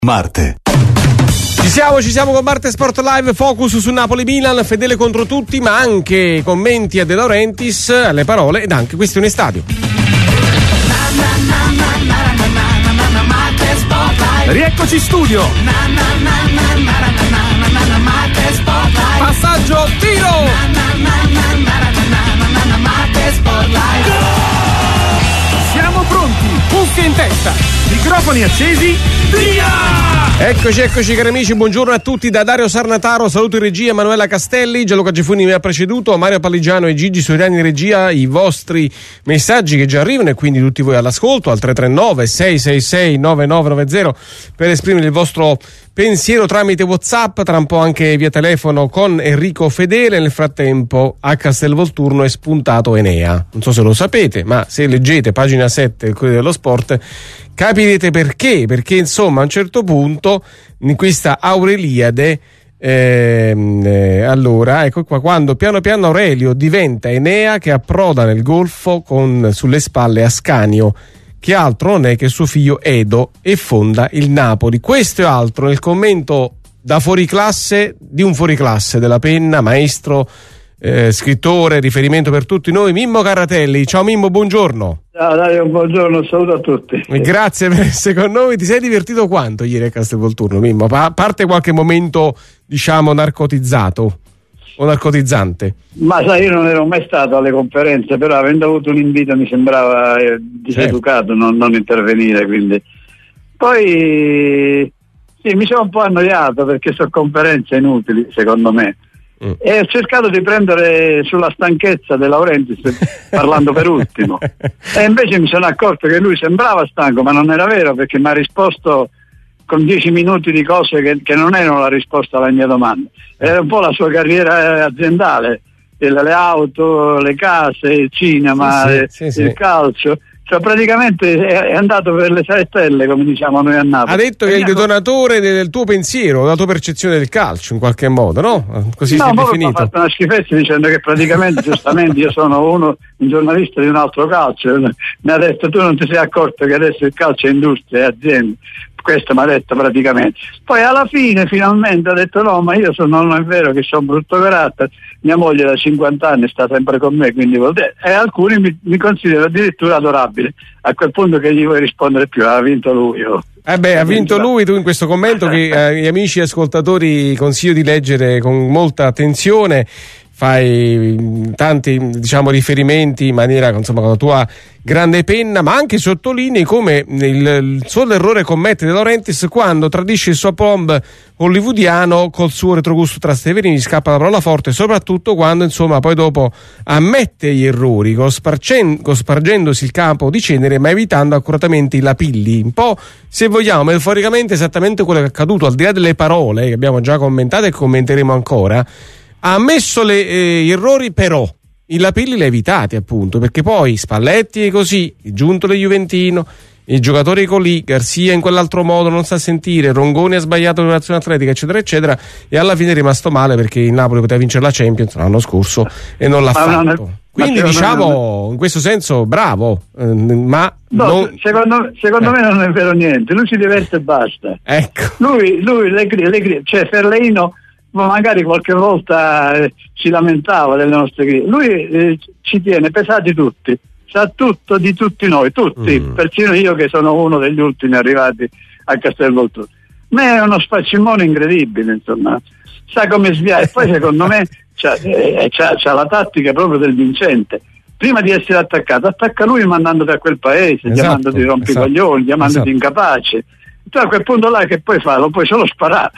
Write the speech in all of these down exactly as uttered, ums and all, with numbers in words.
Marte. Ci siamo, ci siamo con Marte Sport Live, focus su Napoli-Milan, fedele contro tutti, ma anche commenti a De Laurentiis, alle parole ed anche questione stadio. Rieccoci in studio. Passaggio, tiro. Siamo pronti, cuffie in testa, microfoni accesi, via! Eccoci, eccoci cari amici, buongiorno a tutti da Dario Sarnataro, saluto in regia Emanuela Castelli, Gianluca Gifuni mi ha preceduto, Mario Palligiano e Gigi Soriani in regia, i vostri messaggi che già arrivano e quindi tutti voi all'ascolto al tre tre nove sei sei sei nove nove nove zero per esprimere il vostro pensiero tramite WhatsApp, tra un po' anche via telefono con Enrico Fedele. Nel frattempo a Castelvolturno è spuntato Enea, non so se lo sapete, ma se leggete pagina sette del Corriere dello Sport capirete perché, perché insomma a un certo punto in questa Aureliade ehm, eh, allora ecco qua, quando piano piano Aurelio diventa Enea che approda nel golfo con sulle spalle Ascanio, che altro non è che suo figlio Edo, e fonda il Napoli. Questo e altro nel commento da fuoriclasse di un fuoriclasse della penna, maestro, eh, scrittore, riferimento per tutti noi, Mimmo Carratelli. Ciao Mimmo, buongiorno. Ciao Dario, buongiorno, saluto a tutti. Grazie per essere con noi. Ti sei divertito quanto ieri a Castelvolturno, Mimmo? A parte qualche momento, diciamo, narcotizzato o narcotizzante? Ma sai, io non ero mai stato alle conferenze, però avendo avuto un invito mi sembrava eh, diseducato, certo. non, non intervenire, quindi poi sì, mi sono un po' annoiato perché sono conferenze inutili secondo me. Mm. E ho cercato di prendere sulla stanchezza De Laurentiis parlando per ultimo e invece mi sono accorto che lui sembrava stanco, ma non era vero, perché mi ha risposto con dieci minuti di cose che, che non erano la risposta alla mia domanda. Era un po' la sua carriera aziendale, le auto, le case, il cinema, sì, sì, il, sì, il sì. calcio. Cioè praticamente è andato per le sei stelle, come diciamo noi a Napoli. Ha detto che è il detonatore del tuo pensiero, della tua percezione del calcio in qualche modo, no? Così no, si è definito. Ha fatto una schifezza dicendo che praticamente giustamente io sono uno un giornalista di un altro calcio. Mi ha detto: tu non ti sei accorto che adesso il calcio è industria, è azienda. Questo mi ha detto praticamente. Poi alla fine finalmente ha detto: no, ma io sono, non è vero che sono brutto carattere, mia moglie da cinquanta anni sta sempre con me, quindi e alcuni mi, mi considerano addirittura adorabile. A quel punto che gli vuoi rispondere più? Ha vinto lui. Oh. Eh beh, ha vinto lui. Tu in questo commento che agli amici e ascoltatori consiglio di leggere con molta attenzione, fai tanti, diciamo, riferimenti in maniera, insomma, con la tua grande penna, ma anche sottolinei come il, il solo errore commette De Laurentiis quando tradisce il suo plomb hollywoodiano col suo retrogusto Trasteverini, scappa la parola forte, soprattutto quando, insomma, poi dopo ammette gli errori, cospargendosi il capo di cenere, ma evitando accuratamente i lapilli. Un po', se vogliamo, metaforicamente esattamente quello che è accaduto, al di là delle parole che abbiamo già commentato e commenteremo ancora. Ha ammesso le, eh, gli errori, però i lapilli li ha evitati, appunto, perché poi Spalletti è così, il Giuntoli Juventino, i giocatori colì, Garzia in quell'altro modo non sa sentire, Rongoni ha sbagliato l'operazione atletica, eccetera eccetera, e alla fine è rimasto male perché il Napoli poteva vincere la Champions l'anno scorso e non l'ha ma fatto. Non è, quindi diciamo in questo senso bravo, eh, ma no, non... secondo, secondo eh. me non è vero niente, lui si diverte e basta. Ecco. Lui, lui le, le, cioè Ferleino ma magari qualche volta eh, si lamentava delle nostre critiche. Lui eh, ci tiene pesati tutti, sa tutto di tutti noi, tutti, mm. persino io che sono uno degli ultimi arrivati a Castelvolturno. Ma è uno spaccimone incredibile, insomma, sa come sviare. E poi secondo me c'ha, eh, c'ha, c'ha la tattica proprio del vincente. Prima di essere attaccato, attacca lui mandandoti a quel paese, esatto, chiamandoti rompicoglioni, esatto, chiamandoti esatto. incapace. Tu a quel punto là che puoi fare? Lo puoi solo sparare.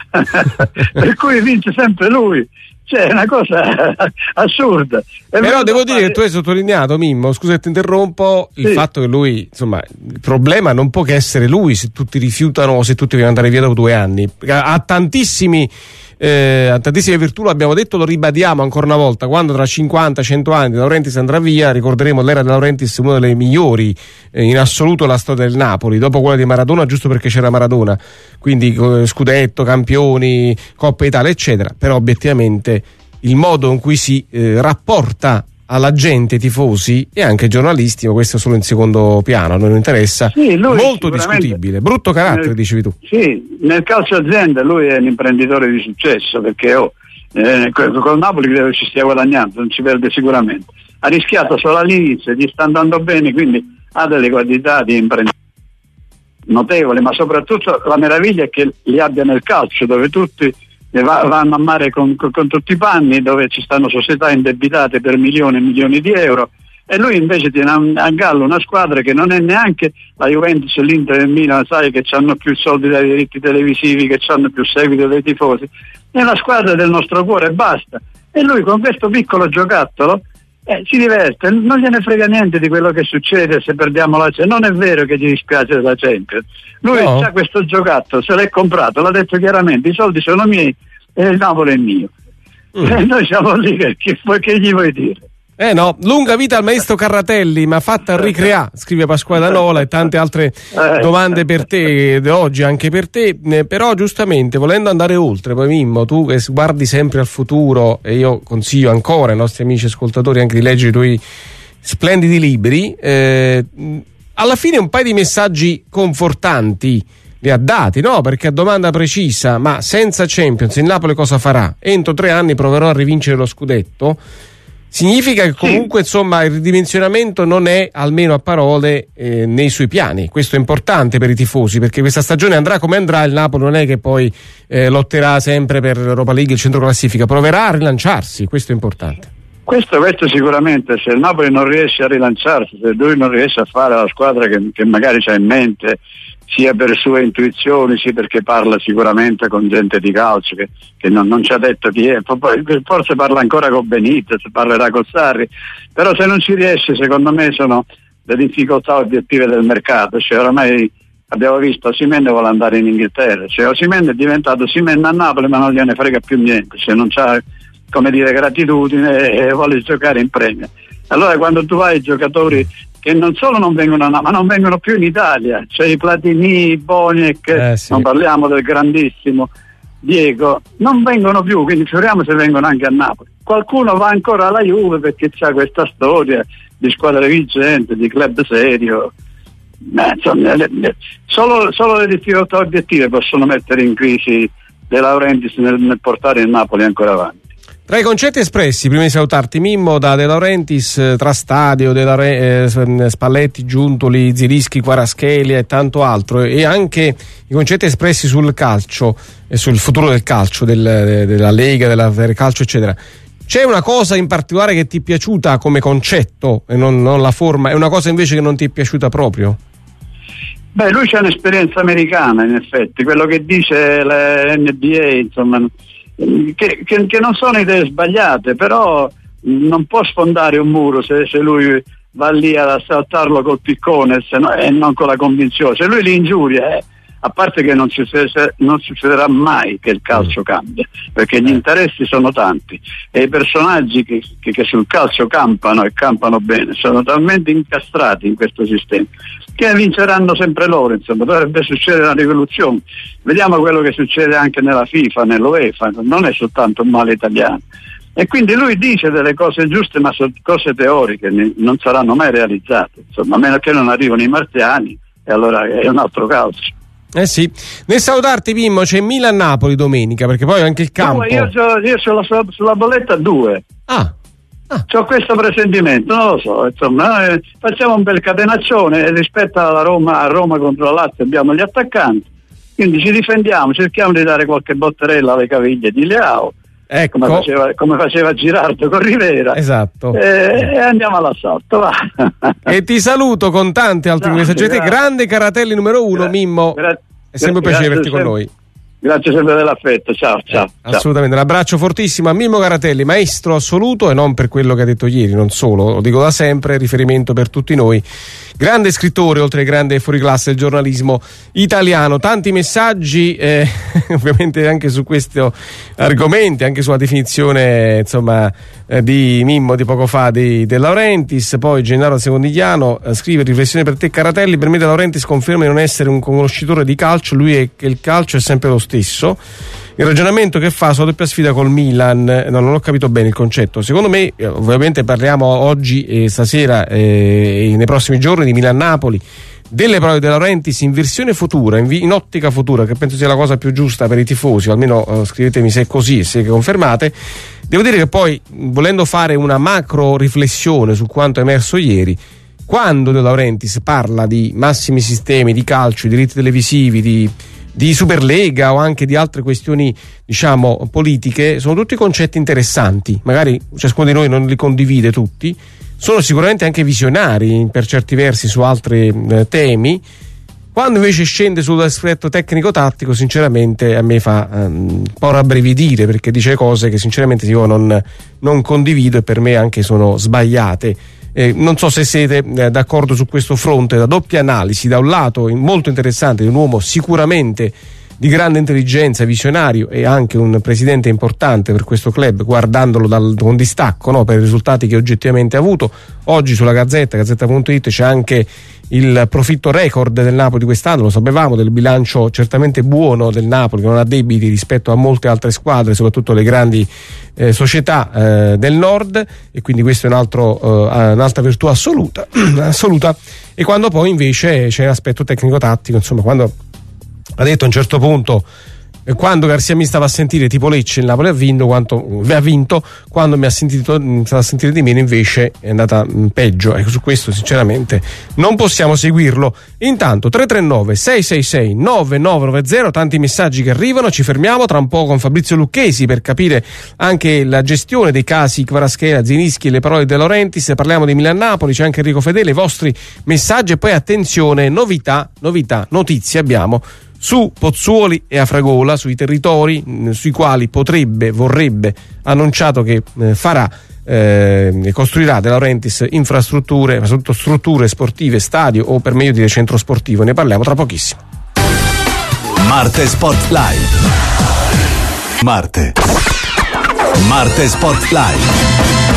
Per cui vince sempre lui. Cioè, è una cosa assurda. È Però devo dire fare... che tu hai sottolineato, Mimmo, scusa se ti interrompo, il sì. fatto che lui, insomma, il problema non può che essere lui se tutti rifiutano o se tutti vogliono andare via dopo due anni. Ha tantissimi eh, ha tantissime virtù, l'abbiamo detto, lo ribadiamo ancora una volta: quando tra cinquanta cento anni De Laurentiis andrà via, ricorderemo l'era De Laurentiis una delle migliori eh, in assoluto la storia del Napoli, dopo quella di Maradona, giusto perché c'era Maradona, quindi eh, scudetto, campioni, Coppa Italia eccetera. Però obiettivamente il modo in cui si eh, rapporta alla gente, tifosi e anche giornalisti, ma questo solo in secondo piano, non interessa. Sì, lui molto discutibile, brutto carattere, nel, dicevi tu. Sì, nel calcio azienda lui è un imprenditore di successo, perché oh, eh, con Napoli credo che ci stia guadagnando, non ci perde sicuramente. Ha rischiato solo all'inizio, gli sta andando bene, quindi ha delle qualità di imprenditore notevoli, ma soprattutto la meraviglia è che li abbia nel calcio, dove tutti vanno a mare con, con, con tutti i panni, dove ci stanno società indebitate per milioni e milioni di euro, e lui invece tiene a, a gallo una squadra che non è neanche la Juventus, l'Inter e il Milan, sai, che hanno più soldi dai diritti televisivi, che hanno più seguito dei tifosi. È la squadra del nostro cuore e basta, e lui con questo piccolo giocattolo eh, si diverte, non gliene frega niente di quello che succede se perdiamo la Champions. Non è vero che gli dispiace della Champions, lui no. ha questo giocattolo, se l'è comprato, l'ha detto chiaramente, i soldi sono miei e il Napoli è mio. Mm. E noi siamo lì, che, che, che gli vuoi dire? Eh no, lunga vita al maestro Carratelli, ma fatta a ricreare, scrive Pasquale Nola, e tante altre domande per te oggi, anche per te, eh, però giustamente volendo andare oltre, poi Mimmo, tu che guardi sempre al futuro, e io consiglio ancora ai nostri amici ascoltatori anche di leggere i tuoi splendidi libri, eh, alla fine un paio di messaggi confortanti li ha dati, no? Perché a domanda precisa, ma senza Champions il Napoli cosa farà? Entro tre anni proverò a rivincere lo scudetto. Significa che comunque sì. insomma il ridimensionamento non è, almeno a parole, eh, nei suoi piani. Questo è importante per i tifosi, perché questa stagione andrà come andrà, il Napoli non è che poi eh, lotterà sempre per l'Europa League, il centro classifica, proverà a rilanciarsi, questo è importante. Questo, questo sicuramente, se il Napoli non riesce a rilanciarsi, se lui non riesce a fare la squadra che, che magari c'ha in mente, sia per sue intuizioni, sia perché parla sicuramente con gente di calcio che, che non, non ci ha detto di è, poi forse parla ancora con Benitez, parlerà con Sarri, però se non ci riesce, secondo me sono le difficoltà obiettive del mercato. Cioè oramai abbiamo visto Osimhen vuole andare in Inghilterra, cioè Osimhen è diventato Osimhen a Napoli, ma non gliene frega più niente, cioè non c'ha, come dire, gratitudine e vuole giocare in Premier. Allora quando tu vai ai giocatori che non solo non vengono, ma non vengono più in Italia, cioè i Platini, i Boniek, eh, sì. non parliamo del grandissimo Diego, non vengono più, quindi figuriamo se vengono anche a Napoli. Qualcuno va ancora alla Juve perché c'ha questa storia di squadra vincente, di club serio. Beh, insomma, le, le, solo, solo le difficoltà obiettive possono mettere in crisi De Laurentiis nel, nel portare il Napoli ancora avanti. Tra i concetti espressi, prima di salutarti Mimmo, da De Laurentiis, tra stadio, De Laure, eh, Spalletti, Giuntoli, Zilischi, Kvaratskhelia e tanto altro, e anche i concetti espressi sul calcio e sul futuro del calcio, del, della Lega, della Calcio eccetera. C'è una cosa in particolare che ti è piaciuta come concetto e non, non la forma, è una cosa invece che non ti è piaciuta proprio? Beh, lui c'ha un'esperienza americana, in effetti, quello che dice l'N B A, insomma, che, che, che non sono idee sbagliate, però non può sfondare un muro se, se lui va lì ad assaltarlo col piccone se no, e non con la convinzione. Se lui li ingiuria, eh, a parte che non, succede, non succederà mai che il calcio cambia, perché gli interessi sono tanti e i personaggi che, che, che sul calcio campano e campano bene sono talmente incastrati in questo sistema che vinceranno sempre loro. Insomma, dovrebbe succedere una rivoluzione. Vediamo quello che succede anche nella FIFA, nell'UEFA, non è soltanto un male italiano. E quindi lui dice delle cose giuste, ma sono cose teoriche, non saranno mai realizzate, insomma, a meno che non arrivano i marziani, e allora è un altro calcio. Eh sì, nel salutarti Mimmo c'è Milan-Napoli domenica, perché poi anche il campo. No, io c'ho, io c'ho la, sulla bolletta due. Ah. Ah. C'ho questo presentimento, non lo so, insomma, eh, facciamo un bel catenaccione rispetto alla Roma, a Roma contro la Lazio abbiamo gli attaccanti, quindi ci difendiamo, cerchiamo di dare qualche botterella alle caviglie di Leao, ecco. come, faceva, come faceva Girardo con Rivera, esatto. e, e andiamo all'assalto, va. E ti saluto con tante altre messaggi. Grande Caratelli numero uno, grazie. Mimmo, gra- è sempre un piacere averti con noi. Grazie sempre dell'affetto, ciao, ciao, eh, assolutamente, ciao. Un abbraccio fortissimo a Mimmo Caratelli, maestro assoluto, e non per quello che ha detto ieri, non solo, lo dico da sempre, riferimento per tutti noi, grande scrittore oltre che grande fuoriclasse del giornalismo italiano. Tanti messaggi eh, ovviamente anche su questo argomento, anche sulla definizione insomma eh, di Mimmo di poco fa di De Laurentiis. Poi Gennaro Secondigliano eh, scrive: riflessione per te Caratelli, per me De Laurentiis conferma di non essere un conoscitore di calcio, lui è che il calcio è sempre lo stesso. stesso. Il ragionamento che fa sulla doppia sfida col Milan, no, non ho capito bene il concetto. Secondo me, ovviamente parliamo oggi e stasera e nei prossimi giorni di Milan-Napoli, delle prove De Laurentiis in versione futura, in, in ottica futura, che penso sia la cosa più giusta per i tifosi, o almeno uh, scrivetemi se è così, se confermate. Devo dire che poi, volendo fare una macro riflessione su quanto è emerso ieri, quando De Laurentiis parla di massimi sistemi, di calcio, di diritti televisivi, di di Superlega o anche di altre questioni, diciamo, politiche, sono tutti concetti interessanti, magari ciascuno di noi non li condivide tutti, sono sicuramente anche visionari per certi versi su altri eh, temi. Quando invece scende sull'aspetto tecnico-tattico, sinceramente a me fa um, un po' rabbrividire, perché dice cose che sinceramente io non, non condivido e per me anche sono sbagliate. Eh, non so se siete eh, d'accordo su questo fronte, da doppia analisi, da un lato molto interessante di un uomo sicuramente di grande intelligenza, visionario e anche un presidente importante per questo club, guardandolo dal, con distacco, no, per i risultati che oggettivamente ha avuto. Oggi sulla Gazzetta, gazzetta punto it, c'è anche il profitto record del Napoli quest'anno, lo sapevamo, del bilancio certamente buono del Napoli, che non ha debiti rispetto a molte altre squadre, soprattutto le grandi eh, società eh, del nord, e quindi questo è un altro, eh, un'altra virtù assoluta, assoluta. E quando poi invece c'è l'aspetto tecnico-tattico, insomma, quando ha detto a un certo punto, quando Garcia mi stava a sentire tipo Lecce, il Napoli ha vinto, quanto, ha vinto quando mi ha sentito mi stava a sentire di meno invece è andata mh, peggio. Ecco, su questo sinceramente non possiamo seguirlo. Intanto tre tre nove sei sei sei nove nove nove zero, tanti messaggi che arrivano, ci fermiamo tra un po' con Fabrizio Lucchesi per capire anche la gestione dei casi Kvaratskhelia, Zielinski e le parole di De Laurentiis. Parliamo di Milan-Napoli, c'è anche Enrico Fedele, i vostri messaggi, e poi attenzione, novità, novità, notizie abbiamo su Pozzuoli e Afragola, sui territori mh, sui quali potrebbe, vorrebbe, annunciato che eh, farà e eh, costruirà De Laurentiis infrastrutture, soprattutto strutture sportive, stadio o per meglio dire centro sportivo. Ne parliamo tra pochissimo. Marte Sport Live. Marte. Marte Sport Live.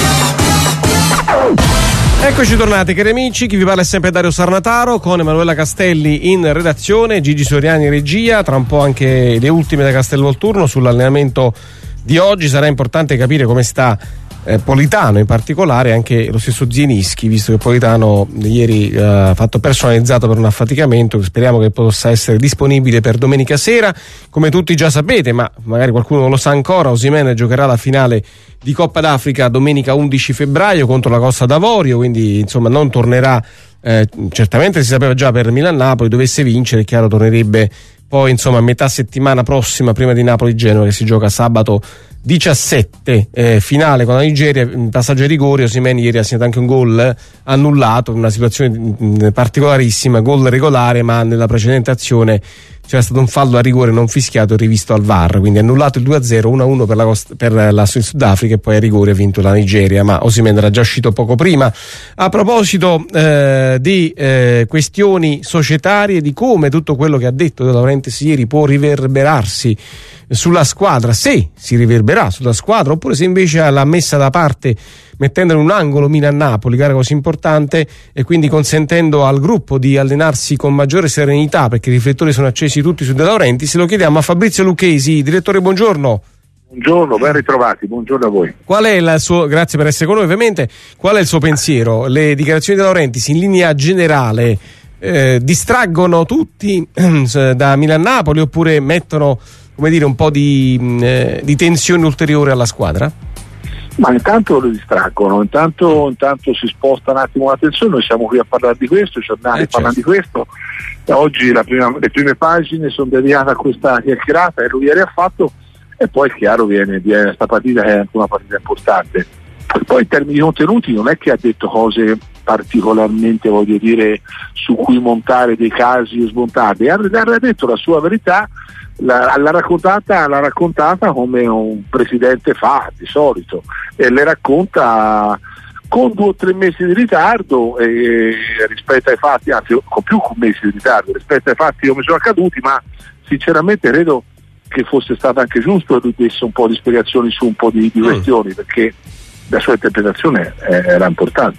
Eccoci tornati, cari amici, chi vi parla è sempre Dario Sarnataro, con Emanuela Castelli in redazione, Gigi Soriani in regia, tra un po' anche le ultime da Castelvolturno sull'allenamento di oggi. Sarà importante capire come sta eh, Politano, in particolare anche lo stesso Zielinski, visto che Politano ieri eh, ha fatto personalizzato per un affaticamento, speriamo che possa essere disponibile per domenica sera. Come tutti già sapete, ma magari qualcuno non lo sa ancora, Osimhen giocherà la finale di Coppa d'Africa domenica undici febbraio contro la Costa d'Avorio, quindi insomma non tornerà, eh, certamente si sapeva già per Milan-Napoli, dovesse vincere, è chiaro, tornerebbe poi insomma a metà settimana prossima, prima di Napoli-Genova, che si gioca sabato diciassette, eh, finale con la Nigeria, passaggio ai rigori. Osimhen ieri ha segnato anche un gol eh, annullato in una situazione mh, particolarissima, gol regolare, ma nella precedente azione c'era stato un fallo a rigore non fischiato e rivisto al V A R, quindi annullato il due a zero, uno a uno per la, Costa, per la Sudafrica, e poi a rigore ha vinto la Nigeria, ma Osimhen era già uscito poco prima. A proposito eh, di eh, questioni societarie, di come tutto quello che ha detto De Laurentiis ieri può riverberarsi sulla squadra, se si riverberà sulla squadra, oppure se invece l'ha messa da parte mettendo in un angolo Milan-Napoli, gara così importante, e quindi consentendo al gruppo di allenarsi con maggiore serenità, perché i riflettori sono accesi tutti su De Laurentiis. Lo chiediamo a Fabrizio Lucchesi. Direttore, buongiorno. Buongiorno, ben ritrovati, buongiorno a voi. Qual è il suo, grazie per essere con noi ovviamente, qual è il suo pensiero? Le dichiarazioni di De Laurentiis in linea generale eh, distraggono tutti eh, da Milan-Napoli, oppure mettono, come dire, un po' di, eh, di tensione ulteriore alla squadra? Ma intanto lo distraggono, intanto, intanto si sposta un attimo l'attenzione. Noi siamo qui a parlare di questo, i giornali eh, parlano certo. di questo. Oggi la prima, le prime pagine sono dedicate a questa chiacchierata che lui ieri ha fatto, e poi è chiaro viene, viene questa partita che è anche una partita importante. Poi in termini di contenuti non è che ha detto cose particolarmente, voglio dire, su cui montare dei casi smontati, ha, ha detto la sua verità. L'ha, l'ha, raccontata, l'ha raccontata come un presidente fa di solito, e le racconta con due o tre mesi di ritardo eh, rispetto ai fatti, anzi con più mesi di ritardo rispetto ai fatti come sono accaduti, ma sinceramente credo che fosse stato anche giusto che lui desse un po' di spiegazioni su un po' di, di questioni, perché la sua interpretazione era importante.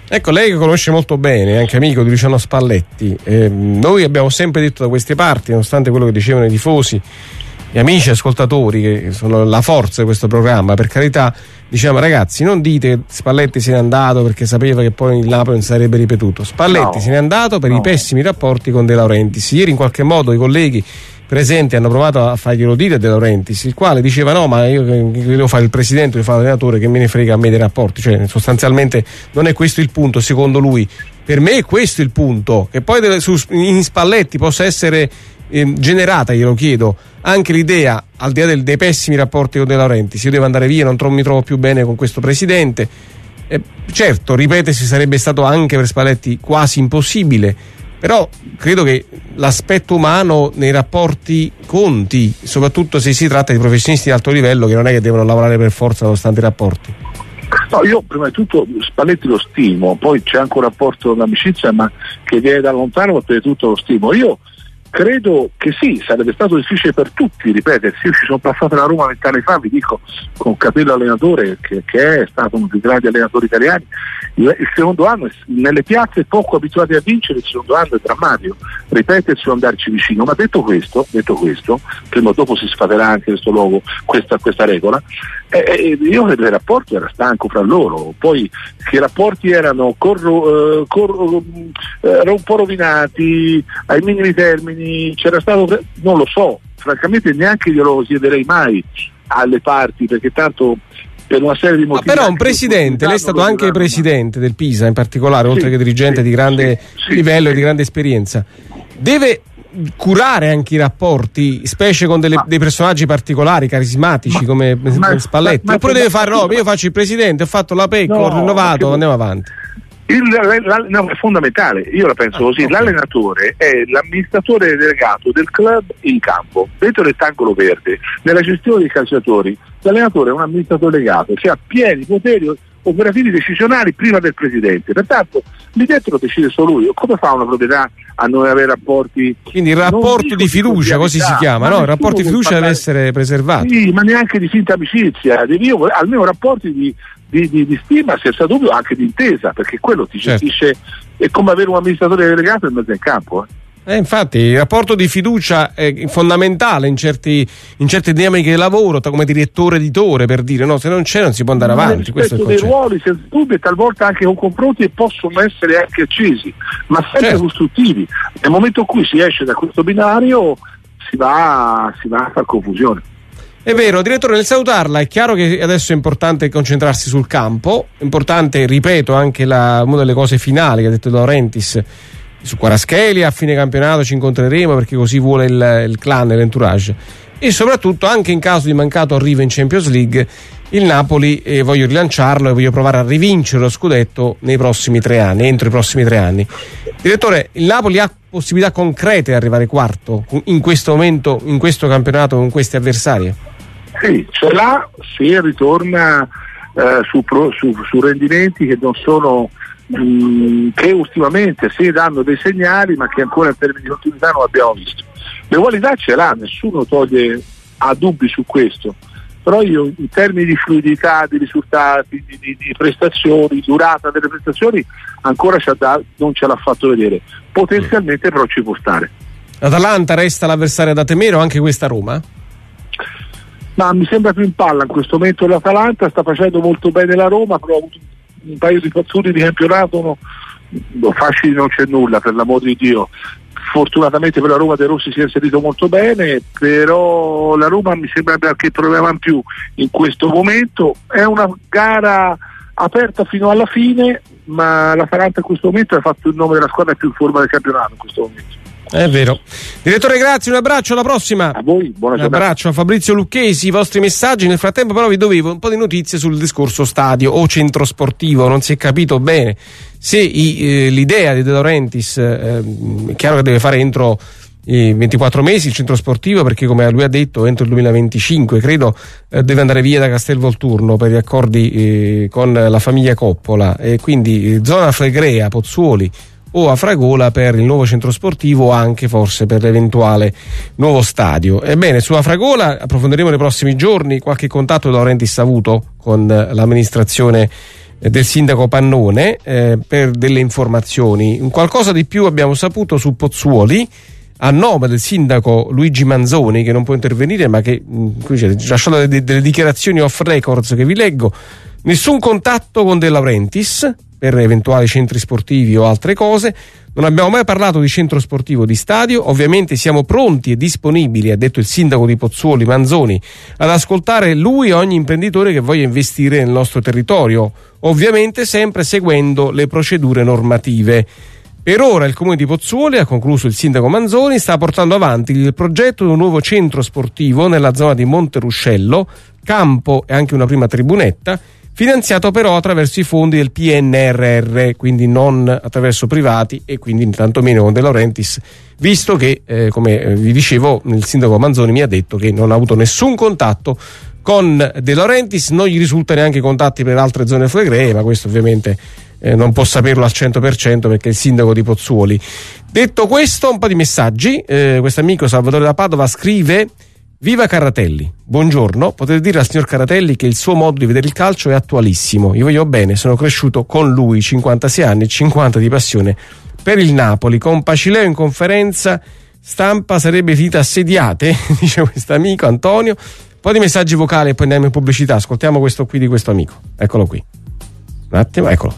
Ecco, lei che conosce molto bene, anche amico di Luciano Spalletti, eh, noi abbiamo sempre detto da queste parti, nonostante quello che dicevano i tifosi, gli amici ascoltatori che sono la forza di questo programma, per carità, diciamo ragazzi, non dite che Spalletti se n'è andato perché sapeva che poi il Napoli non sarebbe ripetuto. Spalletti no, se n'è andato per no. i pessimi rapporti con De Laurentiis. Ieri in qualche modo i colleghi presenti hanno provato a farglielo dire a De Laurentiis, il quale diceva no, ma io che devo fare il presidente, devo fare l'allenatore, che me ne frega a me dei rapporti. Cioè sostanzialmente non è questo il punto, secondo lui. Per me è questo il punto, che poi deve, su, in Spalletti possa essere eh, generata, glielo chiedo, anche l'idea, al di là del, dei pessimi rapporti con De Laurentiis, io devo andare via, non tro- mi trovo più bene con questo presidente. Eh, certo, ripetersi sarebbe stato anche per Spalletti quasi impossibile, però credo che l'aspetto umano nei rapporti conti, soprattutto se si tratta di professionisti di alto livello che non è che devono lavorare per forza nonostante i rapporti. No, io prima di tutto Spalletti lo stimo, poi c'è anche un rapporto d'amicizia ma che viene da lontano, ma prima di tutto lo stimo. Io credo che sì, sarebbe stato difficile per tutti ripetersi. Io ci sono passato alla Roma vent'anni fa, vi dico, con Capello allenatore, che, che è stato uno dei più grandi allenatori italiani. Il, il secondo anno, nelle piazze poco abituati a vincere, il secondo anno è drammatico, ripetersi o andarci vicino. Ma detto questo, detto questo, prima o dopo si sfaterà anche questo logo, questa, questa regola, eh, eh, io credo che il rapporto era stanco fra loro, poi che i rapporti erano corro, eh, corro, eh, un po' rovinati ai minimi termini, c'era stato, non lo so, francamente neanche glielo chiederei mai alle parti, perché tanto per una serie di motivi. Ma però un presidente, lei è stato anche presidente del Pisa in particolare, sì, oltre che dirigente sì, di grande sì, livello sì, e di grande esperienza, deve curare anche i rapporti, specie con delle, dei personaggi particolari, carismatici ma, come ma, Spalletti, ma, ma oppure deve fare no, io faccio il presidente, ho fatto la P E C, no, ho rinnovato, che, andiamo avanti. Il, la, no, è fondamentale, io la penso ah, così, okay. L'allenatore è l'amministratore delegato del club in campo, dentro il rettangolo verde, nella gestione dei calciatori, l'allenatore è un amministratore delegato, che ha pieni poteri operativi decisionali prima del presidente, pertanto lì dentro lo decide solo lui. Come fa una proprietà a non avere rapporti? Quindi il rapporto di fiducia, così si chiama, no? Il rapporto di fiducia deve essere preservato. Sì, ma neanche di finta amicizia, io, almeno rapporti di Di, di, di stima, senza dubbio anche di intesa, perché quello ti gestisce, certo. È come avere un amministratore delegato in mezzo al campo. Eh. Eh, infatti il rapporto di fiducia è fondamentale in, certi, in certe dinamiche di lavoro, come direttore editore, per dire, no, se non c'è non si può andare avanti. Il rispetto dei ruoli, senza dubbio, e talvolta anche con confronti e possono essere anche accesi, ma sempre certo. costruttivi. Nel momento in cui si esce da questo binario si va, si va a far confusione. È vero, direttore, nel salutarla è chiaro che adesso è importante concentrarsi sul campo, è importante, ripeto, anche la, una delle cose finali che ha detto De Laurentiis su Kvaratskhelia, a fine campionato ci incontreremo perché così vuole il, il clan e l'entourage, e soprattutto anche in caso di mancato arrivo in Champions League il Napoli, eh, voglio rilanciarlo e voglio provare a rivincere lo scudetto nei prossimi tre anni, entro i prossimi tre anni. Direttore, il Napoli ha possibilità concrete di arrivare quarto in questo momento, in questo campionato, con questi avversari? Sì, ce l'ha se ritorna eh, su, pro, su, su rendimenti che non sono mh, che ultimamente si danno dei segnali, ma che ancora in termini di continuità non abbiamo visto. Le qualità ce l'ha, nessuno toglie ha dubbi su questo, però io in termini di fluidità, di risultati, di, di, di prestazioni, durata delle prestazioni ancora ce l'ha, non ce l'ha fatto vedere, potenzialmente però ci può stare. L'Atalanta resta l'avversaria da temere o anche questa Roma? Ma mi sembra più in palla in questo momento l'Atalanta, sta facendo molto bene la Roma, però ha avuto un paio di fazzoni di campionato, no, no, facili non c'è nulla, per l'amor di Dio. Fortunatamente per la Roma De Rossi si è inserito molto bene, però la Roma mi sembra che problema in più in questo momento. È una gara aperta fino alla fine, ma l'Atalanta in questo momento ha fatto il nome della squadra più in forma del campionato in questo momento. È vero. Direttore, grazie, un abbraccio, alla prossima. A voi, buona giornata. Un abbraccio a Fabrizio Lucchesi, i vostri messaggi. Nel frattempo però vi dovevo un po' di notizie sul discorso stadio o centro sportivo, non si è capito bene se i, eh, l'idea di De Laurentiis, eh, è chiaro che deve fare entro i ventiquattro mesi il centro sportivo, perché come lui ha detto entro il duemilaventicinque credo eh, deve andare via da Castelvolturno per gli accordi eh, con la famiglia Coppola, e quindi eh, zona Flegrea, Pozzuoli o a Fragola per il nuovo centro sportivo, o anche forse per l'eventuale nuovo stadio. Ebbene, su Afragola approfondiremo nei prossimi giorni. Qualche contatto De Laurentiis ha avuto con l'amministrazione eh, del sindaco Pannone eh, per delle informazioni. Qualcosa di più abbiamo saputo su Pozzuoli a nome del sindaco Luigi Manzoni, che non può intervenire, ma che mh, qui c'è lasciato delle, delle dichiarazioni off records che vi leggo. Nessun contatto con De Laurentiis per eventuali centri sportivi o altre cose. Non abbiamo mai parlato di centro sportivo, di stadio. Ovviamente siamo pronti e disponibili, ha detto il sindaco di Pozzuoli Manzoni, ad ascoltare lui e ogni imprenditore che voglia investire nel nostro territorio, ovviamente sempre seguendo le procedure normative. Per ora il comune di Pozzuoli, ha concluso il sindaco Manzoni, sta portando avanti il progetto di un nuovo centro sportivo nella zona di Monteruscello, campo e anche una prima tribunetta, finanziato però attraverso i fondi del P N R R, quindi non attraverso privati e quindi tantomeno con De Laurentiis, visto che, eh, come vi dicevo, il sindaco Manzoni mi ha detto che non ha avuto nessun contatto con De Laurentiis, non gli risulta neanche contatti per altre zone flegree, ma questo ovviamente eh, non può saperlo al cento per cento perché è il sindaco di Pozzuoli. Detto questo, un po' di messaggi. Eh, questo amico Salvatore da Padova scrive: viva Carratelli, buongiorno, potete dire al signor Carratelli che il suo modo di vedere il calcio è attualissimo, io voglio bene, sono cresciuto con lui, cinquantasei anni e cinquanta di passione per il Napoli, con Pacileo in conferenza stampa sarebbe finita assediate, dice questo amico Antonio. Un po' di messaggi vocali e poi andiamo in pubblicità, ascoltiamo questo qui di questo amico, eccolo qui, un attimo, eccolo.